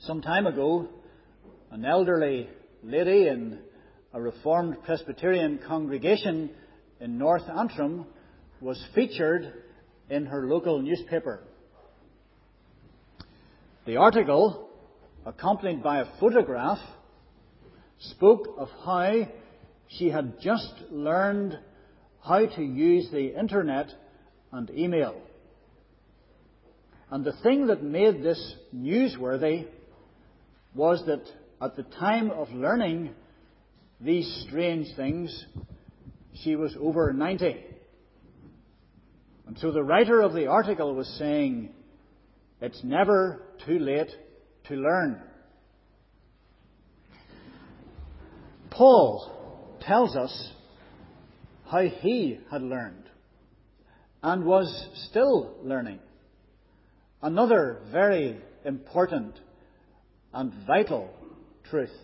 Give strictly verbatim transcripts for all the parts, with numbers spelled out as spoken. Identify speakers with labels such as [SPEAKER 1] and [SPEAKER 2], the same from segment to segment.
[SPEAKER 1] Some time ago, an elderly lady in a Reformed Presbyterian congregation in North Antrim was featured in her local newspaper. The article, accompanied by a photograph, spoke of how she had just learned how to use the internet and email. And the thing that made this newsworthy was that at the time of learning these strange things, she was over ninety. And so the writer of the article was saying, it's never too late to learn. Paul tells us how he had learned and was still learning. Another very important and vital truth.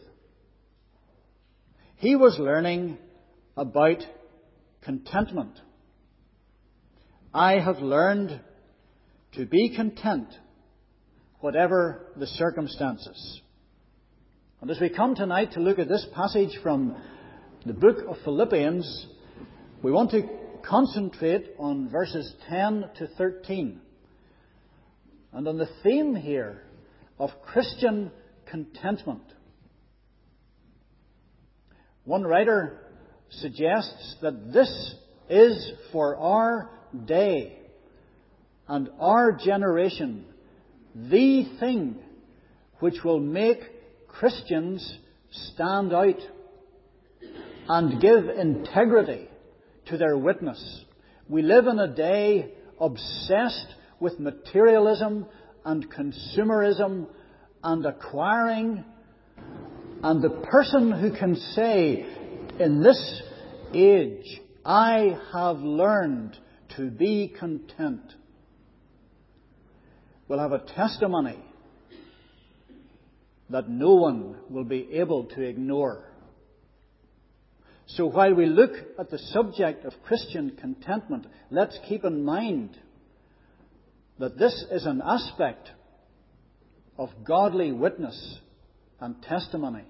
[SPEAKER 1] He was learning about contentment. I have learned to be content, whatever the circumstances. And as we come tonight to look at this passage from the book of Philippians, we want to concentrate on verses ten to thirteen. And on the theme here of Christian contentment. One writer suggests that this is for our day and our generation the thing which will make Christians stand out and give integrity to their witness. We live in a day obsessed with materialism and consumerism and acquiring. And the person who can say, in this age, I have learned to be content, will have a testimony that no one will be able to ignore. So while we look at the subject of Christian contentment, let's keep in mind that this is an aspect of godly witness and testimony.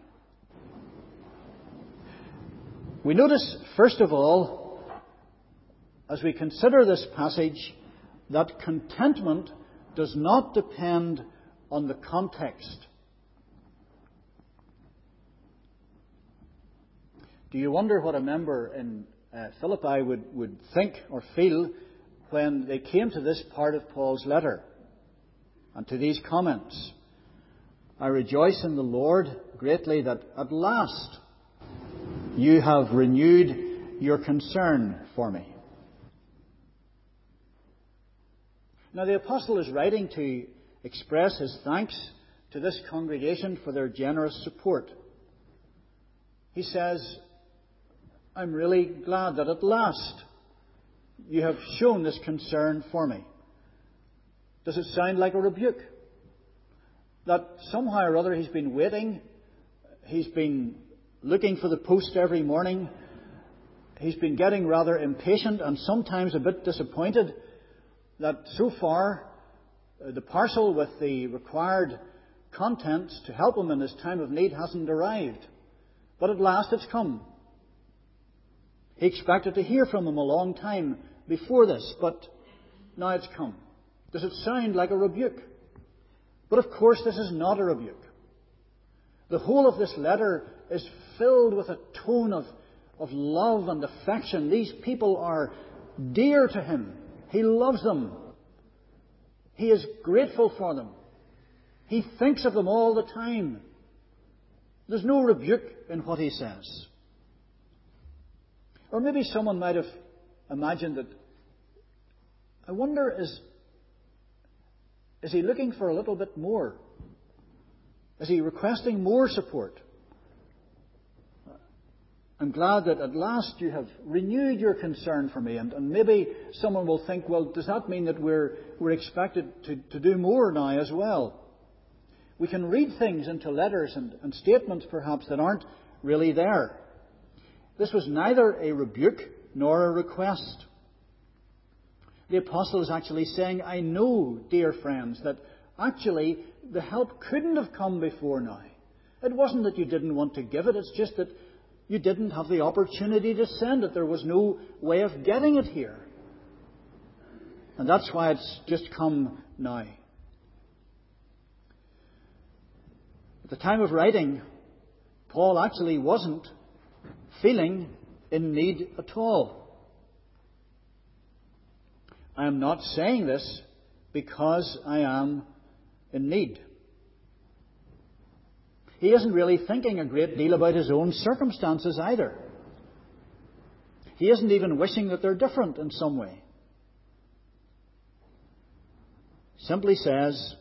[SPEAKER 1] We notice, first of all, as we consider this passage, that contentment does not depend on the context. Do you wonder what a member in uh, Philippi would, would think or feel when they came to this part of Paul's letter and to these comments? I rejoice in the Lord greatly that at last you have renewed your concern for me. Now the apostle is writing to express his thanks to this congregation for their generous support. He says, I'm really glad that at last you have shown this concern for me. Does it sound like a rebuke? That somehow or other he's been waiting, he's been looking for the post every morning, he's been getting rather impatient and sometimes a bit disappointed that so far uh, the parcel with the required contents to help him in his time of need hasn't arrived. But at last it's come. He expected to hear from him a long time before this, but now it's come. Does it sound like a rebuke? But of course this is not a rebuke. The whole of this letter is filled with a tone of, of love and affection. These people are dear to him. He loves them. He is grateful for them. He thinks of them all the time. There's no rebuke in what he says. Or maybe someone might have imagined that, I wonder, is, is he looking for a little bit more? Is he requesting more support? I'm glad that at last you have renewed your concern for me. And, and maybe someone will think, well, does that mean that we're, we're expected to, to do more now as well? We can read things into letters and, and statements perhaps that aren't really there. This was neither a rebuke nor a request. The apostle is actually saying, I know, dear friends, that actually the help couldn't have come before now. It wasn't that you didn't want to give it, it's just that you didn't have the opportunity to send it. There was no way of getting it here. And that's why it's just come now. At the time of writing, Paul actually wasn't feeling in need at all. I am not saying this because I am in need. He isn't really thinking a great deal about his own circumstances either. He isn't even wishing that they're different in some way. Simply says,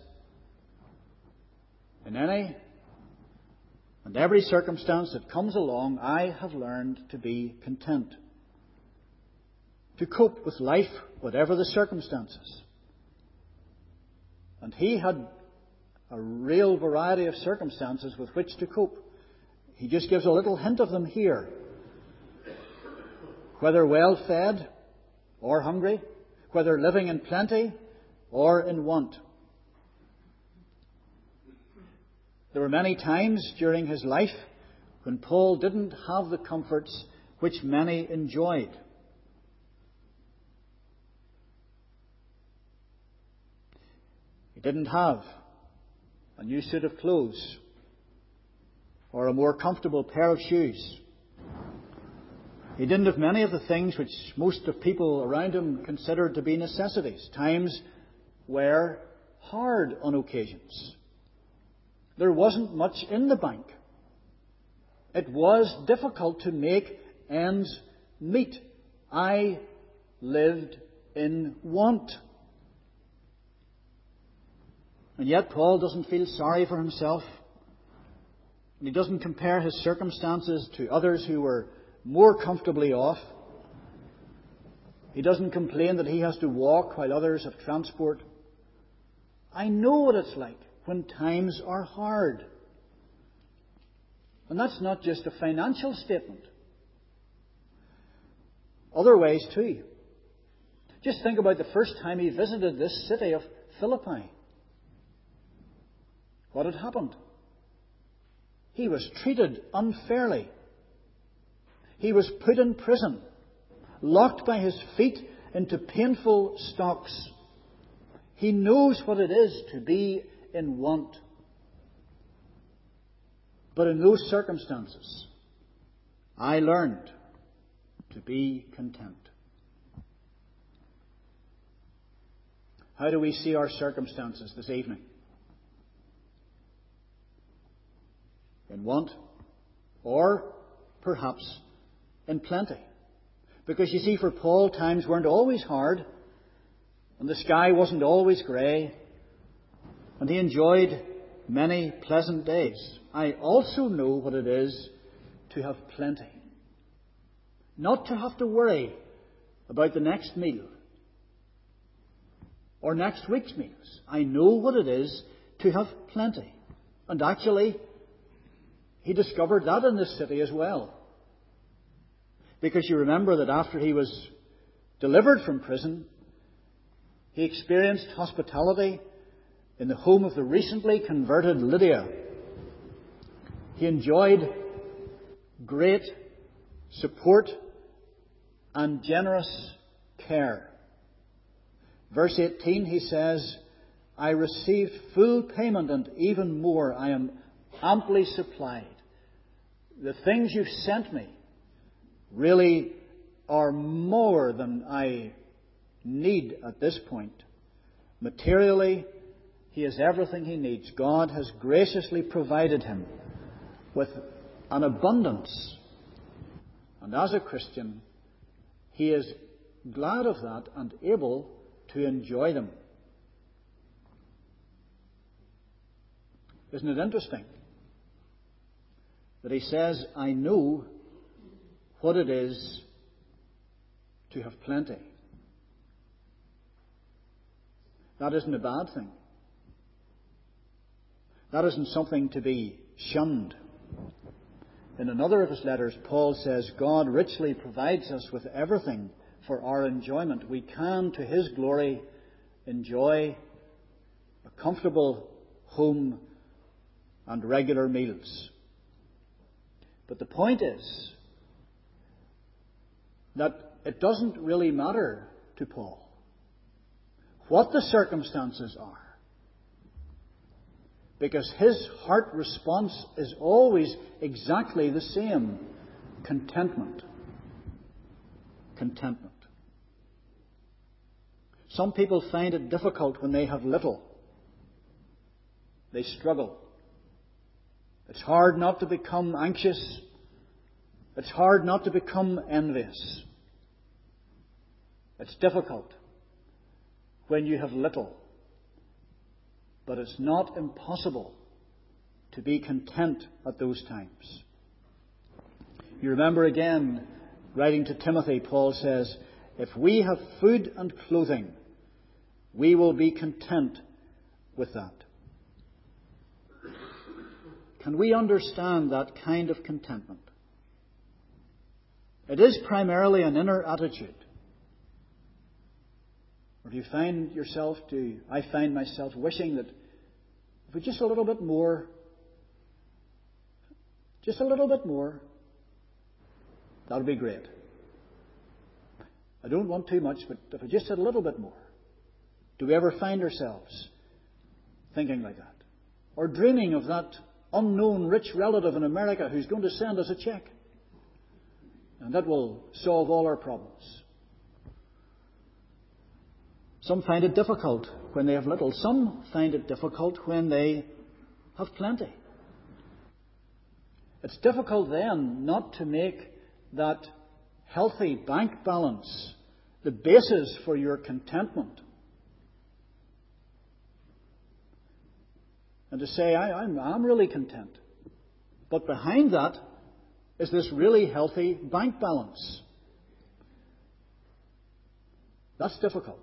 [SPEAKER 1] in any and every circumstance that comes along, I have learned to be content, to cope with life, whatever the circumstances. And he had a real variety of circumstances with which to cope. He just gives a little hint of them here. Whether well fed or hungry, whether living in plenty or in want. There were many times during his life when Paul didn't have the comforts which many enjoyed. He didn't have a new suit of clothes or a more comfortable pair of shoes. He didn't have many of the things which most of people around him considered to be necessities. Times were hard on occasions. There wasn't much in the bank. It was difficult to make ends meet. I lived in want. And yet Paul doesn't feel sorry for himself. And he doesn't compare his circumstances to others who were more comfortably off. He doesn't complain that he has to walk while others have transport. I know what it's like when times are hard. And that's not just a financial statement. Other ways too. Just think about the first time he visited this city of Philippi. What had happened? He was treated unfairly. He was put in prison, locked by his feet into painful stocks. He knows what it is to be in want. But in those circumstances, I learned to be content. How do we see our circumstances this evening? In want, or perhaps in plenty. Because you see, for Paul, times weren't always hard, and the sky wasn't always grey, and he enjoyed many pleasant days. I also know what it is to have plenty. Not to have to worry about the next meal or next week's meals. I know what it is to have plenty. And actually, he discovered that in this city as well. Because you remember that after he was delivered from prison, he experienced hospitality in the home of the recently converted Lydia. He enjoyed great support and generous care. Verse eighteen, he says, I received full payment and even more. I am amply supplied. The things you've sent me really are more than I need at this point. Materially, he has everything he needs. God has graciously provided him with an abundance. And as a Christian, he is glad of that and able to enjoy them. Isn't it interesting that he says, I know what it is to have plenty? That isn't a bad thing. That isn't something to be shunned. In another of his letters, Paul says, God richly provides us with everything for our enjoyment. We can, to his glory, enjoy a comfortable home and regular meals. But the point is that it doesn't really matter to Paul what the circumstances are, because his heart response is always exactly the same: contentment. Contentment. Some people find it difficult when they have little. They struggle. It's hard not to become anxious. It's hard not to become envious. It's difficult when you have little. But it's not impossible to be content at those times. You remember again, writing to Timothy, Paul says, if we have food and clothing, we will be content with that. Can we understand that kind of contentment? It is primarily an inner attitude. Or if you find yourself to, I find myself wishing that if we just a little bit more, just a little bit more, that would be great. I don't want too much, but if I just had a little bit more. Do we ever find ourselves thinking like that? Or dreaming of that unknown rich relative in America who's going to send us a check? And that will solve all our problems. Some find it difficult when they have little. Some find it difficult when they have plenty. It's difficult then not to make that healthy bank balance the basis for your contentment. And to say, I, I'm, I'm really content. But behind that is this really healthy bank balance. That's difficult.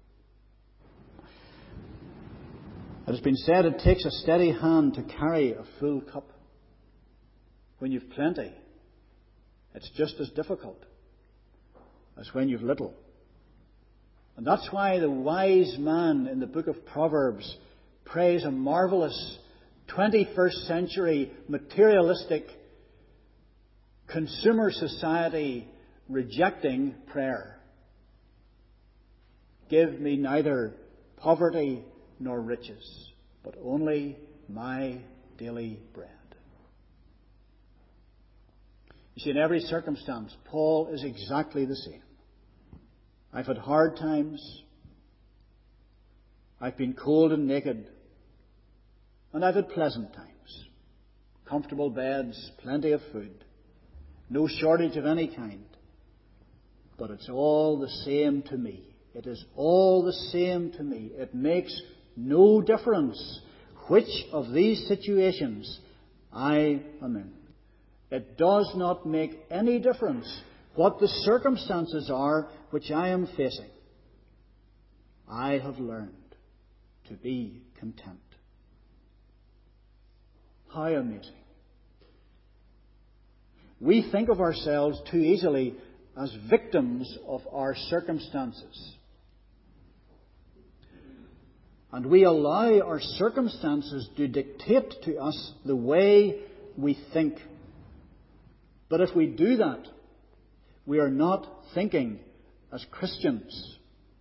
[SPEAKER 1] It has been said it takes a steady hand to carry a full cup. When you've plenty, it's just as difficult as when you've little. And that's why the wise man in the book of Proverbs prays a marvelous twenty-first century materialistic consumer society rejecting prayer. Give me neither poverty nor riches, but only my daily bread. You see, in every circumstance, Paul is exactly the same. I've had hard times. I've been cold and naked. And I've had pleasant times. Comfortable beds, plenty of food. No shortage of any kind. But it's all the same to me. It is all the same to me. It makes no difference which of these situations I am in. It does not make any difference what the circumstances are which I am facing. I have learned to be content. How amazing. We think of ourselves too easily as victims of our circumstances. And we allow our circumstances to dictate to us the way we think. But if we do that, we are not thinking as Christians.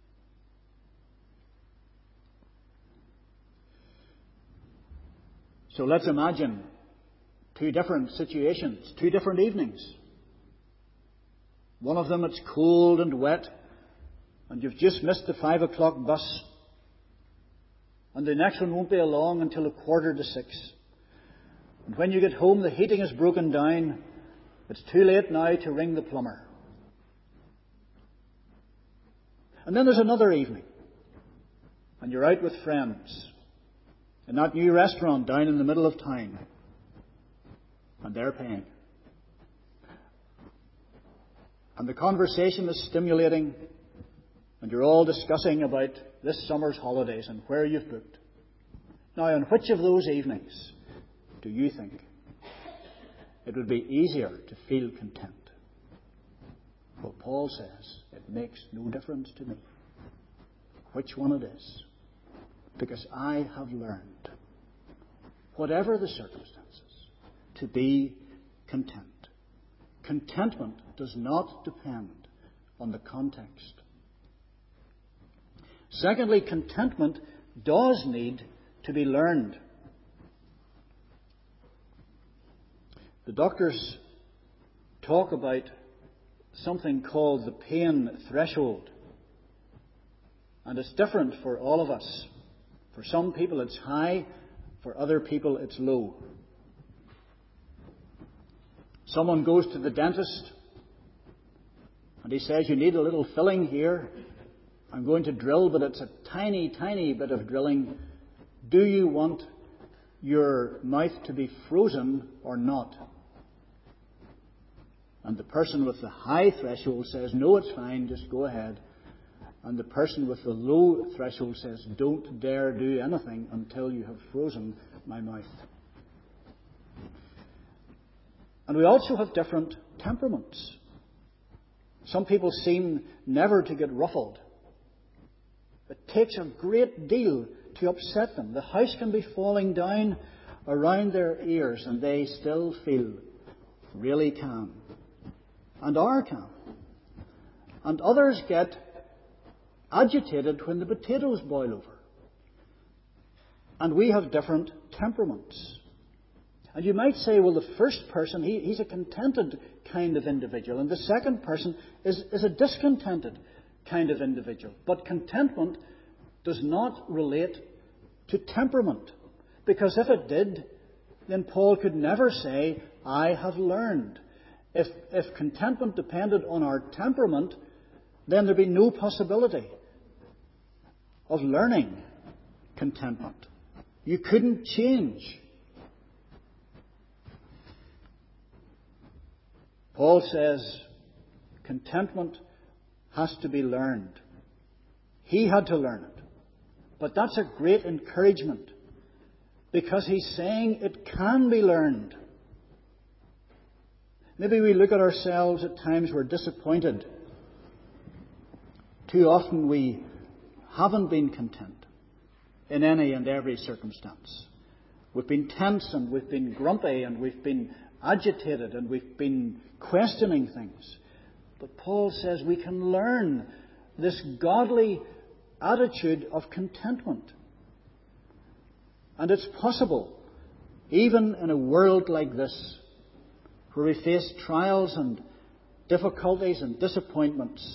[SPEAKER 1] So let's imagine two different situations, two different evenings. One of them it's cold and wet, and you've just missed the five o'clock bus. And the next one won't be along until a quarter to six. And when you get home, the heating is broken down. It's too late now to ring the plumber. And then there's another evening, and you're out with friends in that new restaurant down in the middle of town, and they're paying. And the conversation is stimulating, and you're all discussing about this summer's holidays and where you've booked. Now, on which of those evenings do you think it would be easier to feel content? Well, Paul says it makes no difference to me which one it is, because I have learned whatever the circumstances, to be content. Contentment does not depend on the context. Secondly, contentment does need to be learned. The doctors talk about something called the pain threshold. And it's different for all of us. For some people it's high, for other people it's low. Someone goes to the dentist and he says, you need a little filling here. I'm going to drill, but it's a tiny, tiny bit of drilling. Do you want your mouth to be frozen or not? And the person with the high threshold says, no, it's fine, just go ahead. And the person with the low threshold says, don't dare do anything until you have frozen my mouth. And we also have different temperaments. Some people seem never to get ruffled. It takes a great deal to upset them. The house can be falling down around their ears and they still feel really calm. And are calm. And others get agitated when the potatoes boil over. And we have different temperaments. And you might say, well, the first person, he, he's a contented kind of individual. And the second person is, is a discontented kind of individual. But contentment does not relate to temperament. Because if it did, then Paul could never say, I have learned. If, if contentment depended on our temperament, then there'd be no possibility of learning contentment. You couldn't change. Paul says contentment has to be learned. He had to learn it. But that's a great encouragement because he's saying it can be learned. Maybe we look at ourselves at times we're disappointed. Too often we haven't been content in any and every circumstance. We've been tense and we've been grumpy and we've been agitated and we've been questioning things. But Paul says we can learn this godly attitude of contentment. And it's possible, even in a world like this, where we face trials and difficulties and disappointments,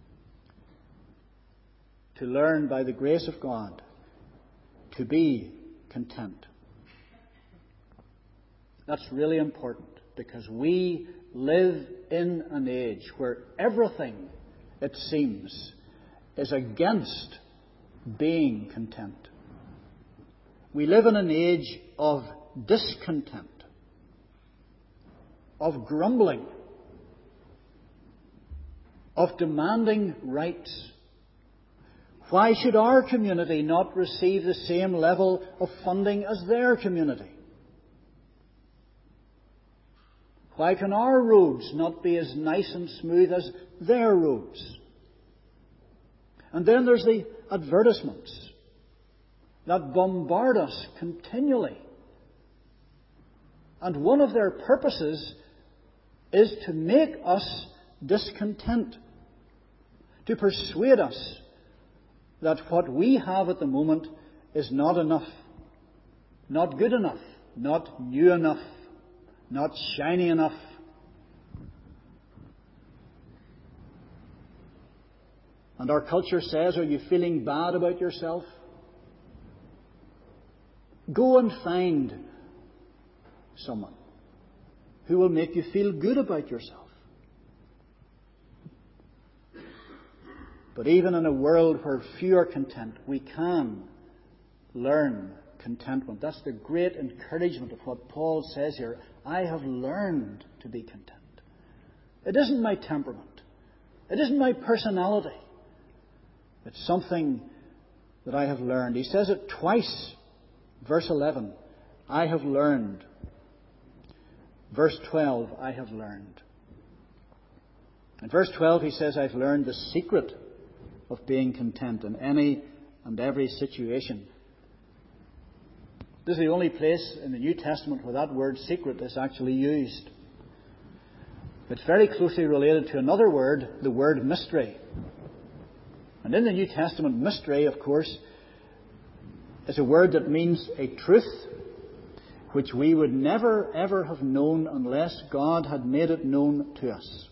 [SPEAKER 1] to learn by the grace of God to be content. That's really important because we live in an age where everything, it seems, is against being content. We live in an age of discontent, of grumbling, of demanding rights. Why should our community not receive the same level of funding as their community? Why can our roads not be as nice and smooth as their roads? And then there's the advertisements that bombard us continually. And one of their purposes is to make us discontent, to persuade us that what we have at the moment is not enough, not good enough, not new enough, not shiny enough. And our culture says, are you feeling bad about yourself? Go and find someone who will make you feel good about yourself. But even in a world where few are content, we can learn contentment. That's the great encouragement of what Paul says here. I have learned to be content. It isn't my temperament. It isn't my personality. It's something that I have learned. He says it twice. Verse eleven, I have learned. Verse twelve, I have learned. In verse twelve he says, I've learned the secret of being content in any and every situation. This is the only place in the New Testament where that word secret is actually used. It's very closely related to another word, the word mystery. And in the New Testament, mystery, of course, is a word that means a truth which we would never ever have known unless God had made it known to us.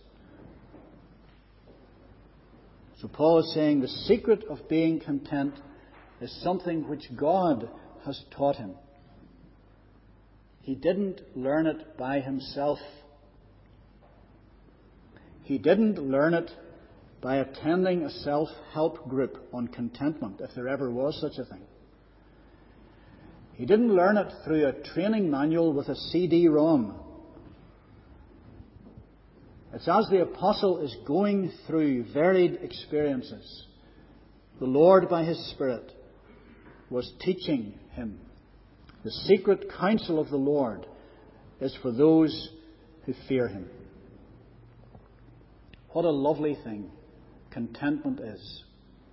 [SPEAKER 1] So Paul is saying the secret of being content is something which God has taught him. He didn't learn it by himself. He didn't learn it by attending a self-help group on contentment, if there ever was such a thing. He didn't learn it through a training manual with a C D ROM. It's as the apostle is going through varied experiences, the Lord by His Spirit was teaching him. The secret counsel of the Lord is for those who fear Him. What a lovely thing contentment is.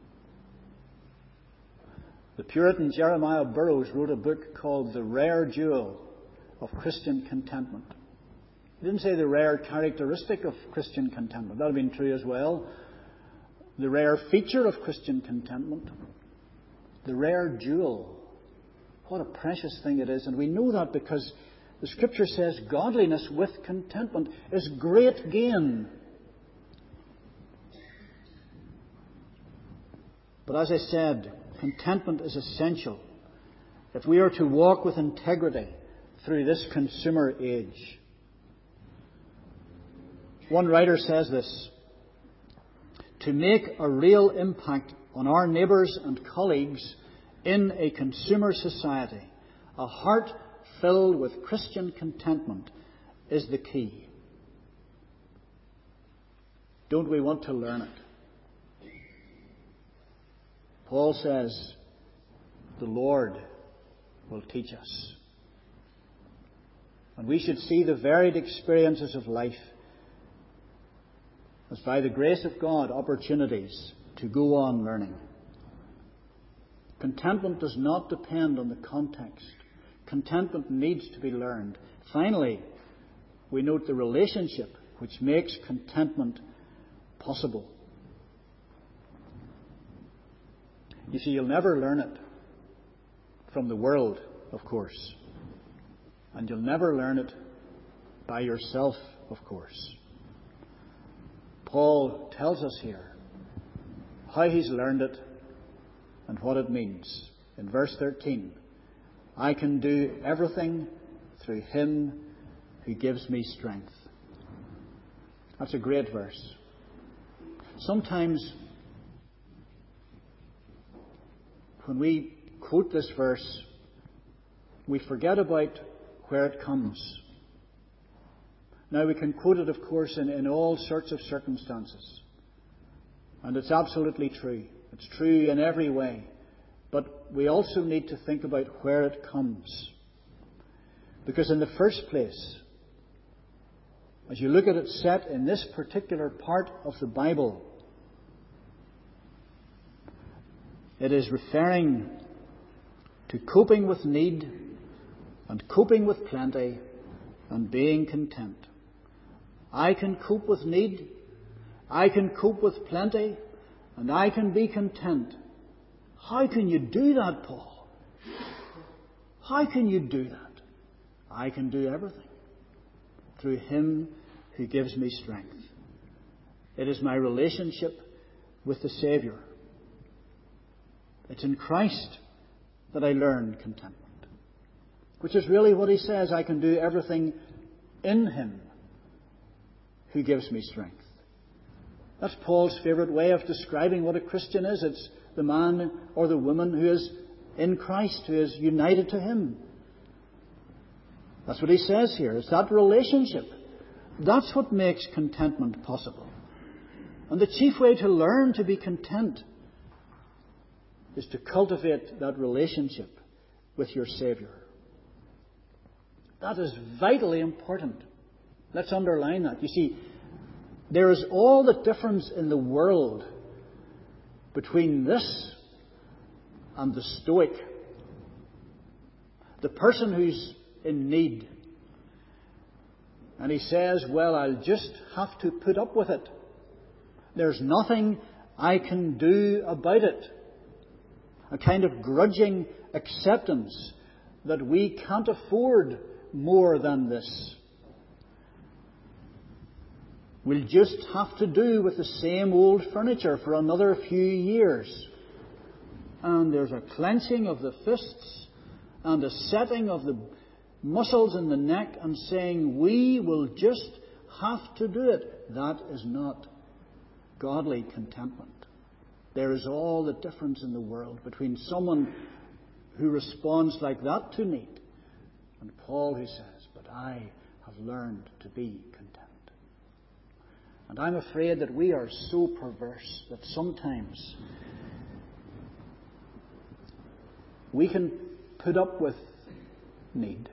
[SPEAKER 1] The Puritan Jeremiah Burroughs wrote a book called The Rare Jewel of Christian Contentment. He didn't say the rare characteristic of Christian contentment. That would have been true as well. The rare feature of Christian contentment. The rare jewel. What a precious thing it is. And we know that because the Scripture says godliness with contentment is great gain. But as I said, contentment is essential if we are to walk with integrity through this consumer age. One writer says this: to make a real impact on our neighbours and colleagues in a consumer society, a heart filled with Christian contentment is the key. Don't we want to learn it? Paul says, the Lord will teach us. And we should see the varied experiences of life as, by the grace of God, opportunities to go on learning. Contentment does not depend on the context. Contentment needs to be learned. Finally, we note the relationship which makes contentment possible. You see, you'll never learn it from the world, of course. And you'll never learn it by yourself, of course. Paul tells us here how he's learned it and what it means. In verse thirteen, I can do everything through Him who gives me strength. That's a great verse. Sometimes when we quote this verse, we forget about where it comes. Now, we can quote it, of course, in, in all sorts of circumstances. And it's absolutely true. It's true in every way. But we also need to think about where it comes. Because in the first place, as you look at it set in this particular part of the Bible, it is referring to coping with need and coping with plenty and being content. I can cope with need, I can cope with plenty, and I can be content. How can you do that, Paul? How can you do that? I can do everything through Him who gives me strength. It is my relationship with the Saviour. It's in Christ that I learn contentment, which is really what he says. I can do everything in Him who gives me strength. That's Paul's favourite way of describing what a Christian is. It's the man or the woman who is in Christ, who is united to Him. That's what he says here. It's that relationship. That's what makes contentment possible. And the chief way to learn to be content is to cultivate that relationship with your Saviour. That is vitally important. Let's underline that. You see, there is all the difference in the world between this and the Stoic. The person who's in need. And he says, well, I'll just have to put up with it. There's nothing I can do about it. A kind of grudging acceptance that we can't afford more than this. We'll just have to do with the same old furniture for another few years. And there's a clenching of the fists and a setting of the muscles in the neck and saying, we will just have to do it. That is not godly contentment. There is all the difference in the world between someone who responds like that to need and Paul who says, but I have learned to be content. And I'm afraid that we are so perverse that sometimes we can put up with need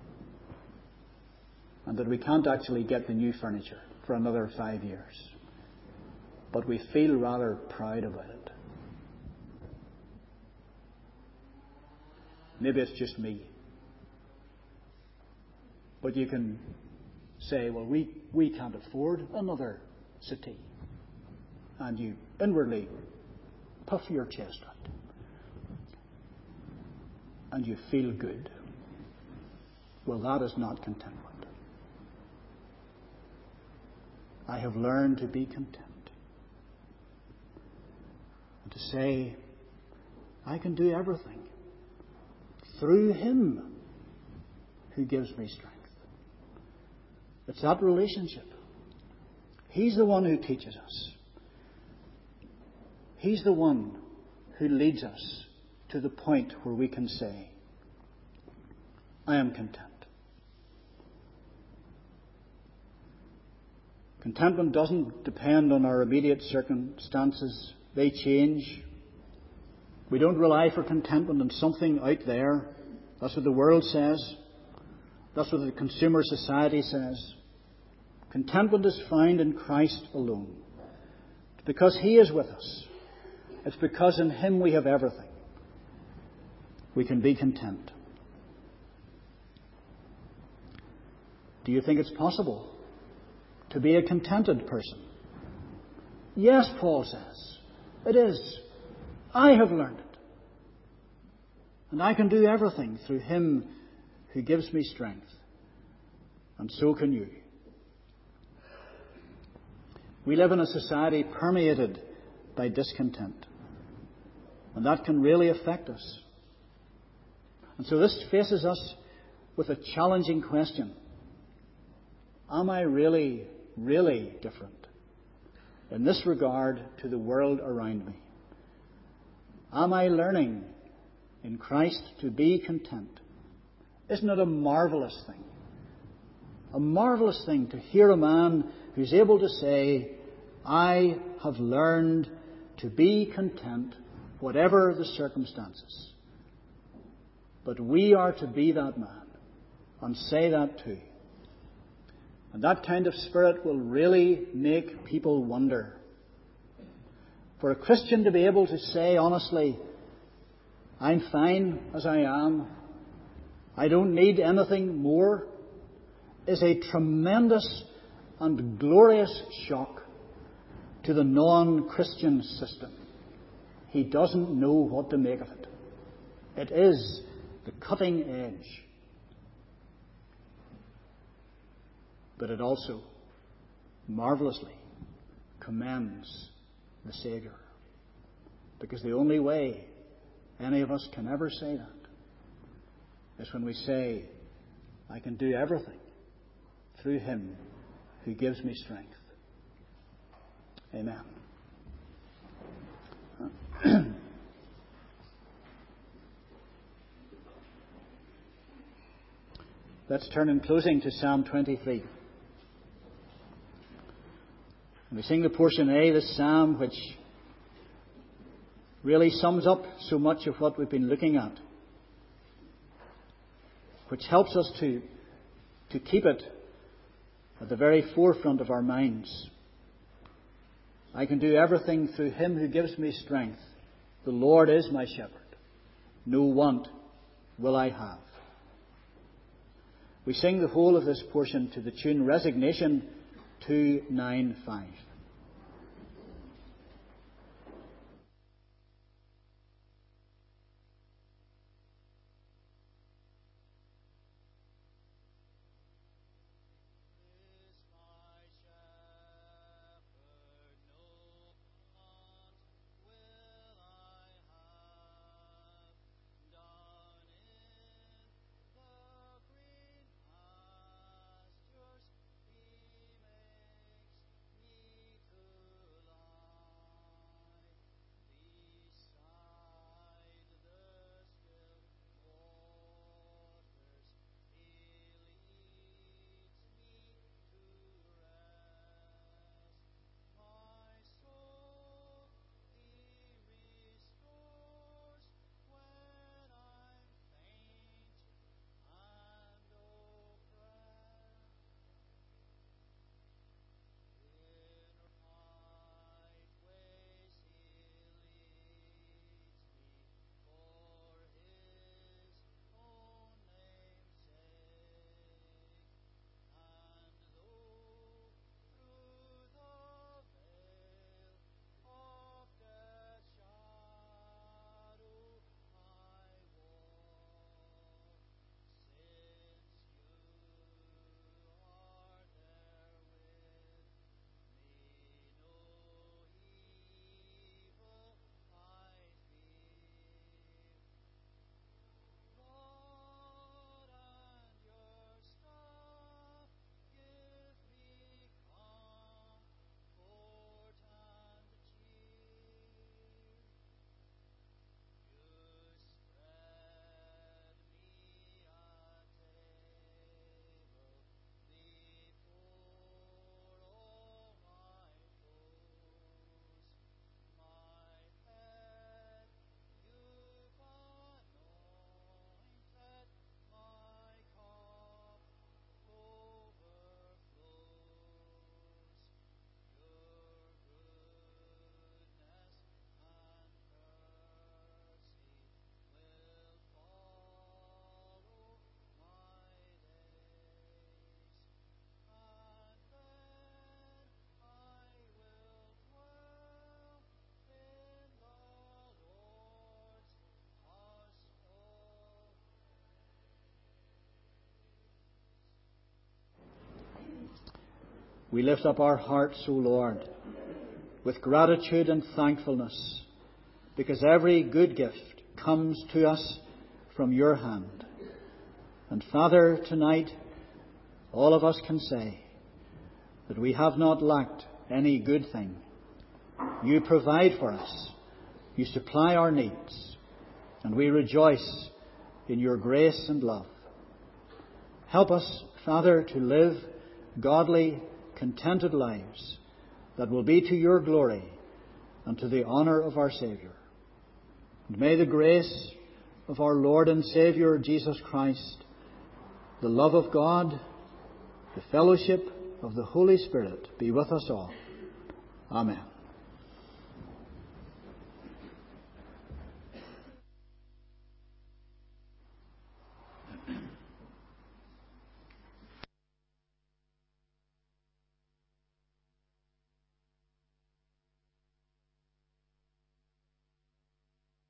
[SPEAKER 1] and that we can't actually get the new furniture for another five years. But we feel rather proud about it. Maybe it's just me. But you can say, well, we, we can't afford another settee. And you inwardly puff your chest out. And you feel good. Well, that is not contentment. I have learned to be content. And to say, I can do everything through Him who gives me strength. It's that relationship. He's the one who teaches us. He's the one who leads us to the point where we can say, I am content. Contentment doesn't depend on our immediate circumstances. They change. We don't rely for contentment on something out there. That's what the world says. That's what the consumer society says. Contentment is found in Christ alone. It's because He is with us. It's because in Him we have everything. We can be content. Do you think it's possible to be a contented person? Yes, Paul says. It is. I have learned it. And I can do everything through Him who gives me strength. And so can you. We live in a society permeated by discontent. And that can really affect us. And so this faces us with a challenging question. Am I really, really different in this regard to the world around me? Am I learning in Christ to be content? Isn't it a marvellous thing? A marvellous thing to hear a man who's able to say, I have learned to be content, whatever the circumstances. But we are to be that man and say that too. And that kind of spirit will really make people wonder. For a Christian to be able to say honestly, I'm fine as I am, I don't need anything more, is a tremendous and glorious shock to the non-Christian system. He doesn't know what to make of it. It is the cutting edge. But it also marvellously commends the Saviour. Because the only way any of us can ever say that is when we say, I can do everything through Him who gives me strength. Amen. Let's turn in closing to Psalm twenty-three. We sing the portion A, this psalm, which really sums up so much of what we've been looking at, which helps us to, to keep it at the very forefront of our minds. I can do everything through Him who gives me strength. The Lord is my shepherd. No want will I have. we sing the whole of this portion to the tune Resignation two ninety-five. We lift up our hearts, O Lord, with gratitude and thankfulness, because every good gift comes to us from your hand. And Father, tonight, all of us can say that we have not lacked any good thing. You provide for us. You supply our needs. And we rejoice in your grace and love. Help us, Father, to live godly, contented lives that will be to your glory and to the honour of our Saviour. And may the grace of our Lord and Saviour Jesus Christ, the love of God, the fellowship of the Holy Spirit be with us all. Amen.